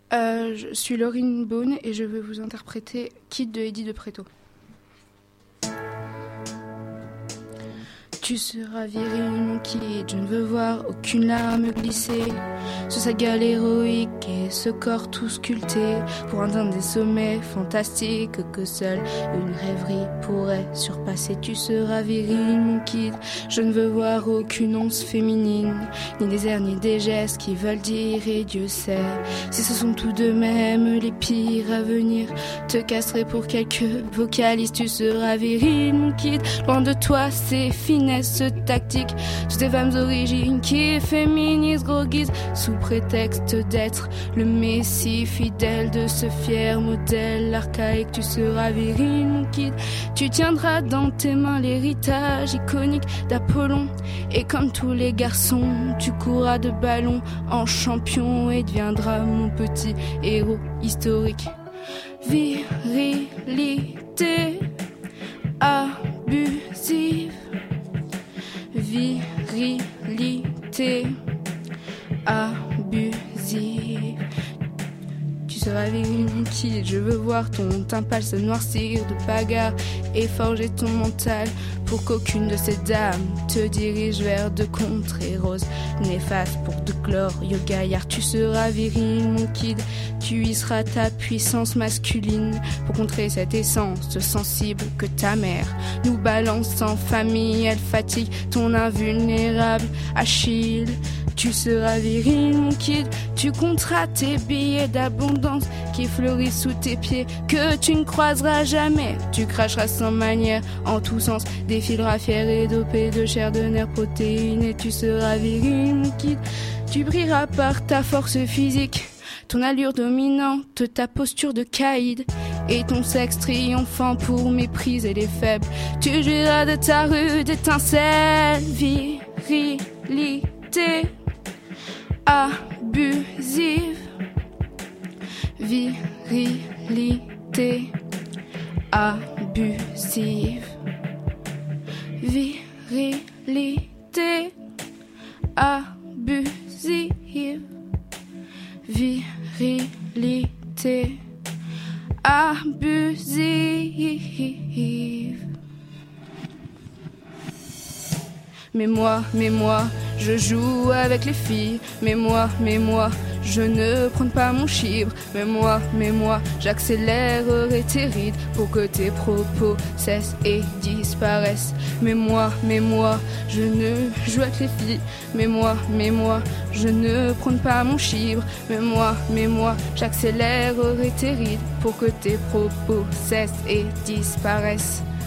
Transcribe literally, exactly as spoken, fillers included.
Euh, je suis Laurine Beaune et je vais vous interpréter Kid de Eddie de Pretto. Tu seras viril, mon kid, je ne veux voir aucune larme glisser sur sa gueule héroïque et ce corps tout sculpté pour atteindre des sommets fantastiques que seule une rêverie pourrait surpasser. Tu seras viril, mon kid, je ne veux voir aucune once féminine, ni des airs ni des gestes qui veulent dire, et Dieu sait si ce sont tout de même les pires à venir. Te castrer pour quelques vocalistes, tu seras viril, mon kid, loin de toi ces finesses tactique, toutes ces femmes d'origine qui féminisent, gros guise sous prétexte d'être le messie fidèle de ce fier modèle archaïque. Tu seras viril, mon kid, tu tiendras dans tes mains l'héritage iconique d'Apollon, et comme tous les garçons tu courras de ballon en champion et deviendras mon petit héros historique. Virilité abusive, virilité abusive. Tu seras viril, mon kid, je veux voir ton teint pâle se noircir de bagarre et forger ton mental pour qu'aucune de ces dames te dirige vers de contrées roses néfastes pour de glorieux gaillards. Tu seras viril, mon kid, tu y seras ta puissance masculine pour contrer cette essence sensible que ta mère nous balance en famille. Elle fatigue ton invulnérable Achille. Tu seras viril, mon kid, tu compteras tes billets d'abondance qui fleurissent sous tes pieds, que tu ne croiseras jamais. Tu cracheras sans manière en tous sens, défileras fier et dopé de chair, de nerfs, protéines. Et tu seras viril, mon kid, tu brilleras par ta force physique, ton allure dominante, ta posture de caïd et ton sexe triomphant pour mépriser les faibles. Tu jouiras de ta rude étincelle. Virilité abusive, virilité abusive, virilité abusive, virilité abusive. Mais moi, mais moi, je joue avec les filles. Mais moi, mais moi, je ne prends pas mon chibre. Mais moi, mais moi, j'accélérerai tes rides pour que tes propos cessent et disparaissent. Mais moi, mais moi, je ne joue avec les filles. Mais moi, mais moi, je ne prends pas mon chibre. Mais moi, mais moi, j'accélérerai tes rides pour que tes propos cessent et disparaissent.